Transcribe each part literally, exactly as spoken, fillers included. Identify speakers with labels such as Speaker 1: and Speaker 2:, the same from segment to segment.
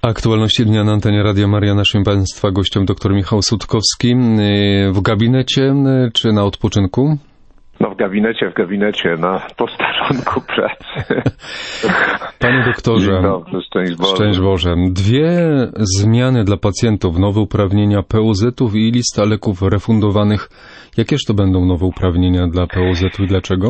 Speaker 1: Aktualności dnia na antenie Radia Maria. Naszym Państwa gościem dr Michał Sutkowski. W gabinecie czy na odpoczynku?
Speaker 2: No w gabinecie, w gabinecie, na posterunku pracy.
Speaker 1: Panie doktorze,
Speaker 2: dobrze, szczęść Boże.
Speaker 1: Szczęść Boże. Dwie zmiany dla pacjentów, nowe uprawnienia P O Z-ów i lista leków refundowanych. Jakież to będą nowe uprawnienia dla P O Z-u i dlaczego?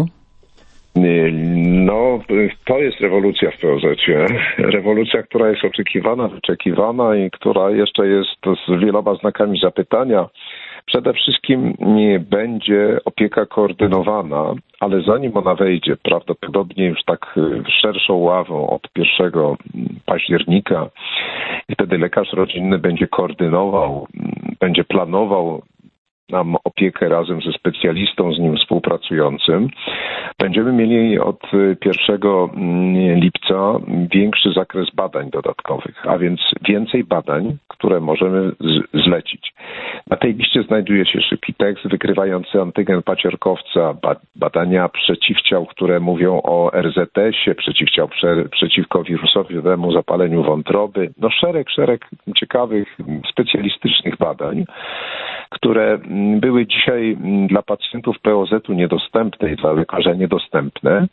Speaker 2: No, to jest rewolucja w P O Z-cie. Rewolucja, która jest oczekiwana, wyczekiwana i która jeszcze jest z wieloma znakami zapytania. Przede wszystkim nie będzie opieka koordynowana, ale zanim ona wejdzie, prawdopodobnie już tak szerszą ławą od pierwszego października, i wtedy lekarz rodzinny będzie koordynował, będzie planował nam opiekę razem ze specjalistą z nim współpracującym. Będziemy mieli od pierwszego lipca większy zakres badań dodatkowych, a więc więcej badań, które możemy z- zlecić. Na tej liście znajduje się szybki tekst wykrywający antygen paciorkowca, ba- badania przeciwciał, które mówią o R Z S-ie, przeciwciał prze- przeciwko wirusowemu zapaleniu wątroby. No szereg, szereg ciekawych, specjalistycznych badań, które były dzisiaj dla pacjentów P O Z-u niedostępne i dla lekarza niedostępne.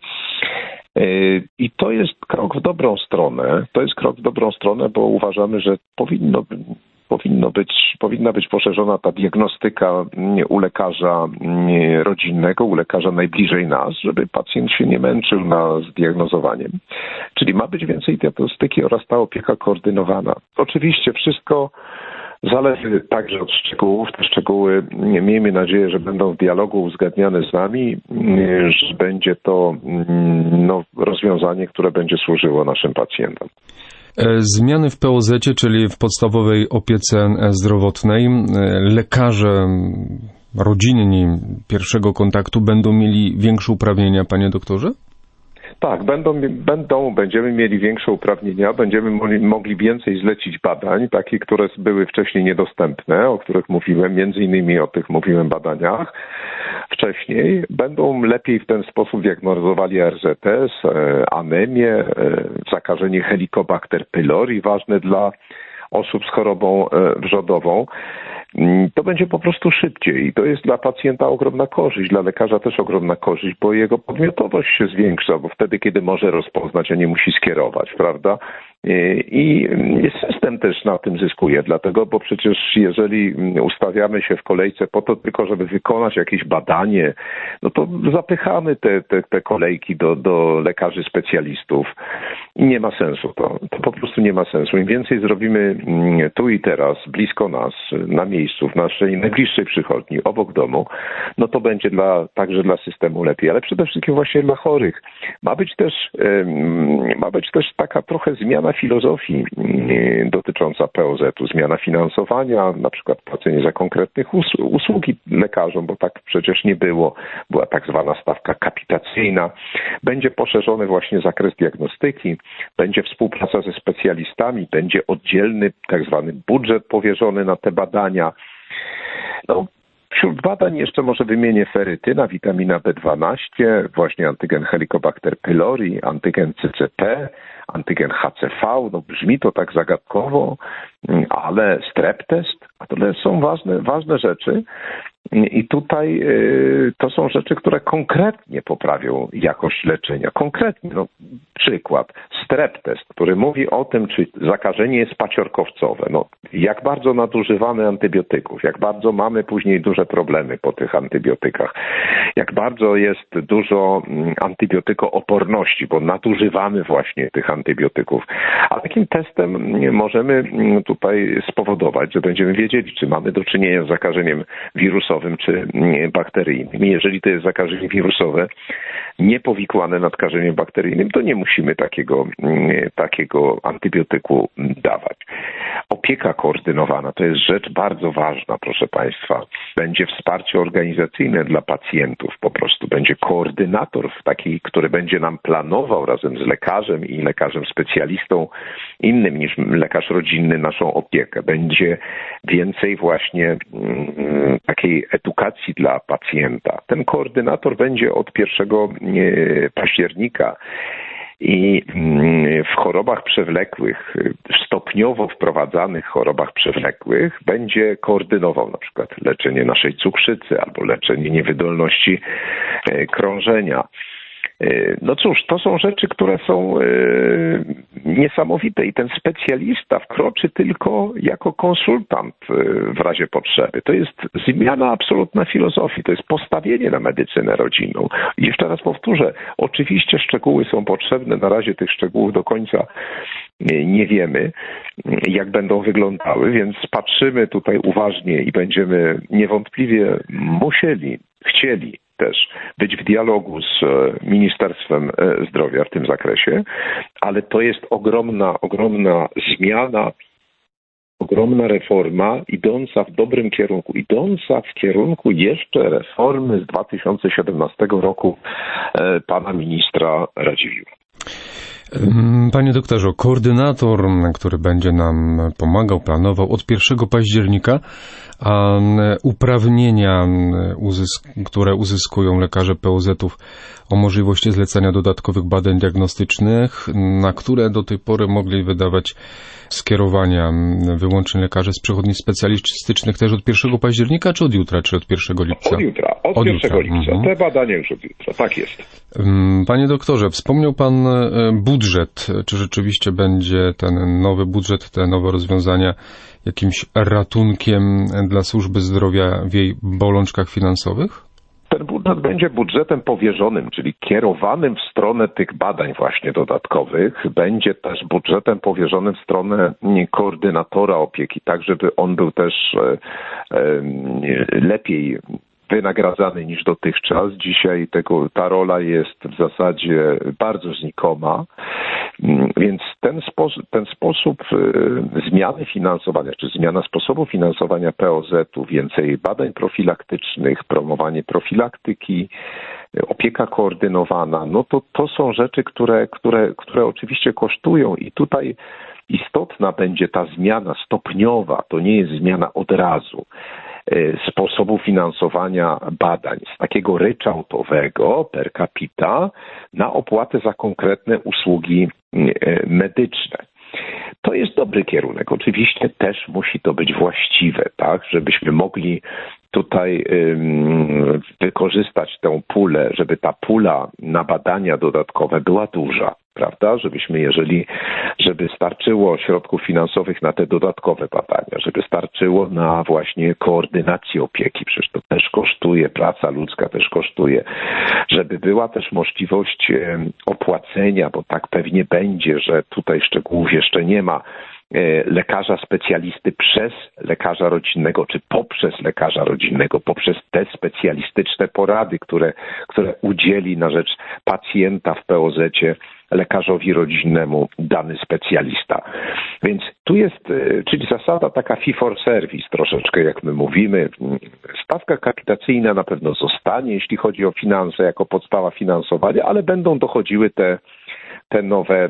Speaker 2: I to jest krok w dobrą stronę. To jest krok w dobrą stronę, bo uważamy, że powinno, powinno być, powinna być poszerzona ta diagnostyka u lekarza rodzinnego, u lekarza najbliżej nas, żeby pacjent się nie męczył na zdiagnozowaniem. Czyli ma być więcej diagnostyki oraz ta opieka koordynowana. Oczywiście wszystko zależy także od szczegółów. Te szczegóły, miejmy nadzieję, że będą w dialogu uzgadniane z nami, że będzie to no, rozwiązanie, które będzie służyło naszym pacjentom.
Speaker 1: Zmiany w P O Z-cie, czyli w podstawowej opiece zdrowotnej, lekarze rodzinni pierwszego kontaktu będą mieli większe uprawnienia, panie doktorze?
Speaker 2: Tak, będą, będą, będziemy mieli większe uprawnienia, będziemy mogli więcej zlecić badań, takie, które były wcześniej niedostępne, o których mówiłem, między innymi o tych mówiłem badaniach wcześniej. Będą lepiej w ten sposób diagnozowali R Z S, anemię, zakażenie Helicobacter pylori, ważne dla osób z chorobą wrzodową. To będzie po prostu szybciej i to jest dla pacjenta ogromna korzyść, dla lekarza też ogromna korzyść, bo jego podmiotowość się zwiększa, bo wtedy, kiedy może rozpoznać, a nie musi skierować, prawda? I system też na tym zyskuje, dlatego, bo przecież jeżeli ustawiamy się w kolejce po to tylko, żeby wykonać jakieś badanie, no to zapychamy te, te, te kolejki do, do lekarzy specjalistów i nie ma sensu to. To po prostu nie ma sensu. Im więcej zrobimy tu i teraz, blisko nas, na miejscu, w naszej najbliższej przychodni, obok domu, no to będzie dla, także dla systemu lepiej, ale przede wszystkim właśnie dla chorych. Ma być też, ma być też taka trochę zmiana filozofii dotycząca P O Z-u, zmiana finansowania, na przykład płacenie za konkretnych usługi lekarzom, bo tak przecież nie było. Była tak zwana stawka kapitacyjna. Będzie poszerzony właśnie zakres diagnostyki, będzie współpraca ze specjalistami, będzie oddzielny tak zwany budżet powierzony na te badania. No, wśród badań jeszcze może wymienię ferytyna, witamina B dwanaście, właśnie antygen Helicobacter pylori, antygen C C P, antygen H C V. No brzmi to tak zagadkowo, ale strep test, a to są ważne, ważne rzeczy. I tutaj y, to są rzeczy, które konkretnie poprawią jakość leczenia. Konkretnie, no, przykład, strep test, który mówi o tym, czy zakażenie jest paciorkowcowe. No, jak bardzo nadużywamy antybiotyków, jak bardzo mamy później duże problemy po tych antybiotykach, jak bardzo jest dużo antybiotykooporności, bo nadużywamy właśnie tych antybiotyków. A takim testem możemy tutaj spowodować, że będziemy wiedzieli, czy mamy do czynienia z zakażeniem wirusowym, czy bakteryjnym. Jeżeli to jest zakażenie wirusowe niepowikłane nadkażeniem bakteryjnym, to nie musimy takiego, takiego antybiotyku dawać. Opieka koordynowana to jest rzecz bardzo ważna, proszę Państwa. Będzie wsparcie organizacyjne dla pacjentów, po prostu będzie koordynator taki, który będzie nam planował razem z lekarzem i lekarzem specjalistą innym niż lekarz rodzinny naszą opiekę. Będzie więcej właśnie takiej edukacji dla pacjenta. Ten koordynator będzie od pierwszego października I w chorobach przewlekłych, stopniowo wprowadzanych chorobach przewlekłych będzie koordynował na przykład leczenie naszej cukrzycy albo leczenie niewydolności krążenia. No cóż, to są rzeczy, które są niesamowite i ten specjalista wkroczy tylko jako konsultant w razie potrzeby. To jest zmiana absolutna filozofii, to jest postawienie na medycynę rodzinną. I jeszcze raz powtórzę, oczywiście szczegóły są potrzebne, na razie tych szczegółów do końca nie wiemy, jak będą wyglądały, więc patrzymy tutaj uważnie i będziemy niewątpliwie musieli, chcieli też być w dialogu z Ministerstwem Zdrowia w tym zakresie, ale to jest ogromna, ogromna zmiana, ogromna reforma idąca w dobrym kierunku, idąca w kierunku jeszcze reformy z dwa tysiące siedemnastego roku pana ministra Radziwiłła.
Speaker 1: Panie doktorze, koordynator, który będzie nam pomagał, planował od pierwszego października, a uprawnienia, uzysk- które uzyskują lekarze P O Z-ów o możliwości zlecania dodatkowych badań diagnostycznych, na które do tej pory mogli wydawać skierowania wyłącznie lekarze z przychodni specjalistycznych też od pierwszego października, czy od jutra, czy od pierwszego lipca?
Speaker 2: Od jutra, od, od pierwszego jutra. lipca. Mhm. Te badania już od jutra, tak jest.
Speaker 1: Panie doktorze, wspomniał pan budżet. Czy rzeczywiście będzie ten nowy budżet, te nowe rozwiązania jakimś ratunkiem dla służby zdrowia w jej bolączkach finansowych?
Speaker 2: Ten budżet będzie budżetem powierzonym, czyli kierowanym w stronę tych badań właśnie dodatkowych. Będzie też budżetem powierzonym w stronę koordynatora opieki, tak żeby on był też lepiej wynagradzany niż dotychczas. Dzisiaj tego, ta rola jest w zasadzie bardzo znikoma, więc ten sposób, ten sposób zmiany finansowania, czy zmiana sposobu finansowania P O Z-u, więcej badań profilaktycznych, promowanie profilaktyki, opieka koordynowana, no to to są rzeczy, które, które, które oczywiście kosztują i tutaj istotna będzie ta zmiana stopniowa, to nie jest zmiana od razu sposobu finansowania badań z takiego ryczałtowego per capita na opłatę za konkretne usługi medyczne. To jest dobry kierunek. Oczywiście też musi to być właściwe, tak, żebyśmy mogli tutaj ym, wykorzystać tę pulę, żeby ta pula na badania dodatkowe była duża, prawda? Żebyśmy, jeżeli, żeby starczyło środków finansowych na te dodatkowe badania, żeby starczyło na właśnie koordynację opieki, przecież to też kosztuje, praca ludzka też kosztuje, żeby była też możliwość opłacenia, bo tak pewnie będzie, że tutaj szczegółów jeszcze nie ma, lekarza specjalisty przez lekarza rodzinnego, czy poprzez lekarza rodzinnego, poprzez te specjalistyczne porady, które, które udzieli na rzecz pacjenta w P O Z-cie lekarzowi rodzinnemu dany specjalista. Więc tu jest, czyli zasada taka fee for service troszeczkę, jak my mówimy. Stawka kapitacyjna na pewno zostanie, jeśli chodzi o finanse, jako podstawa finansowania, ale będą dochodziły te, te nowe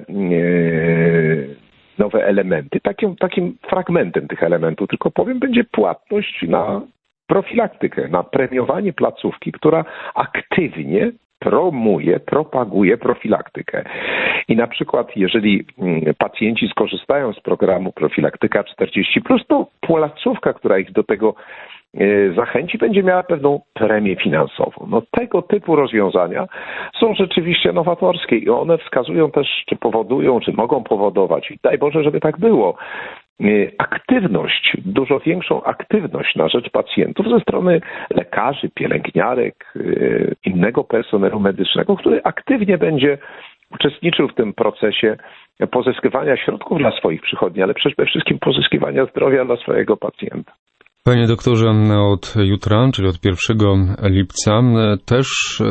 Speaker 2: yy, nowe elementy. Takim, takim fragmentem tych elementów, tylko powiem, będzie płatność na profilaktykę, na premiowanie placówki, która aktywnie promuje, propaguje profilaktykę. I na przykład, jeżeli pacjenci skorzystają z programu Profilaktyka czterdzieści plus, to placówka, która ich do tego zachęci, będzie miała pewną premię finansową. No tego typu rozwiązania są rzeczywiście nowatorskie i one wskazują też, czy powodują, czy mogą powodować, i daj Boże, żeby tak było, aktywność, dużo większą aktywność na rzecz pacjentów ze strony lekarzy, pielęgniarek, innego personelu medycznego, który aktywnie będzie uczestniczył w tym procesie pozyskiwania środków dla swoich przychodni, ale przede wszystkim pozyskiwania zdrowia dla swojego pacjenta.
Speaker 1: Panie doktorze, od jutra, czyli od pierwszego lipca, też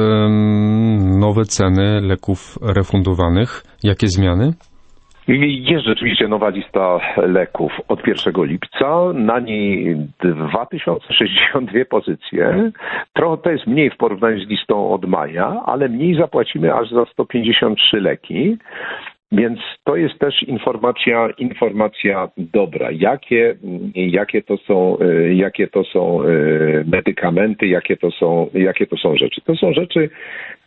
Speaker 1: nowe ceny leków refundowanych. Jakie zmiany?
Speaker 2: Jest rzeczywiście nowa lista leków od pierwszego lipca. Na niej dwa tysiące sześćdziesiąt dwie pozycje. Trochę to jest mniej w porównaniu z listą od maja, ale mniej zapłacimy aż za sto pięćdziesiąt trzy leki. Więc to jest też informacja, informacja dobra. Jakie, jakie to są, jakie to są medykamenty, jakie to są, jakie to są rzeczy. To są rzeczy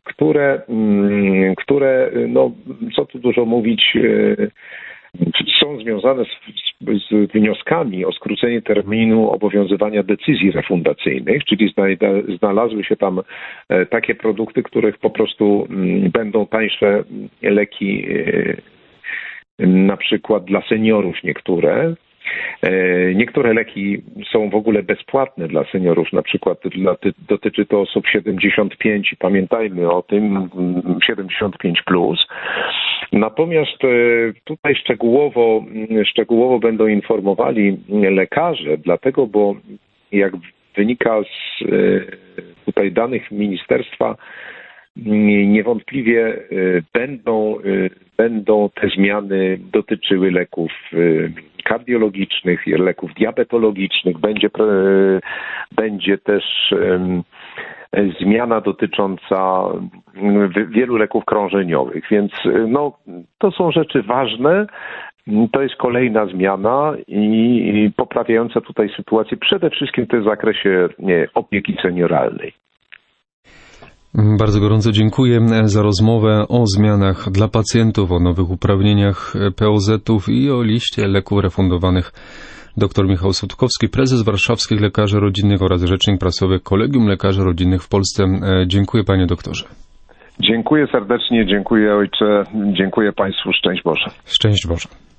Speaker 2: które, które no, co tu dużo mówić, są związane z, z wnioskami o skrócenie terminu obowiązywania decyzji refundacyjnych, czyli znalazły się tam takie produkty, których po prostu będą tańsze leki, na przykład dla seniorów niektóre. Niektóre leki są w ogóle bezpłatne dla seniorów, na przykład dla, dotyczy to osób siedemdziesiąt pięć i pamiętajmy o tym, siedemdziesiąt pięć plus. Natomiast tutaj szczegółowo, szczegółowo będą informowali lekarze, dlatego, bo jak wynika z tutaj danych ministerstwa, niewątpliwie będą, będą te zmiany dotyczyły leków kardiologicznych, leków diabetologicznych, będzie, będzie też zmiana dotycząca wielu leków krążeniowych, więc no, to są rzeczy ważne. To jest kolejna zmiana i poprawiająca tutaj sytuację przede wszystkim w zakresie nie, opieki senioralnej.
Speaker 1: Bardzo gorąco dziękuję za rozmowę o zmianach dla pacjentów, o nowych uprawnieniach P O Z-ów i o liście leków refundowanych. Dr Michał Sutkowski, prezes Warszawskich Lekarzy Rodzinnych oraz rzecznik prasowy Kolegium Lekarzy Rodzinnych w Polsce. Dziękuję, panie doktorze.
Speaker 2: Dziękuję serdecznie, dziękuję ojcze, dziękuję państwu, szczęść Boże.
Speaker 1: Szczęść Boże.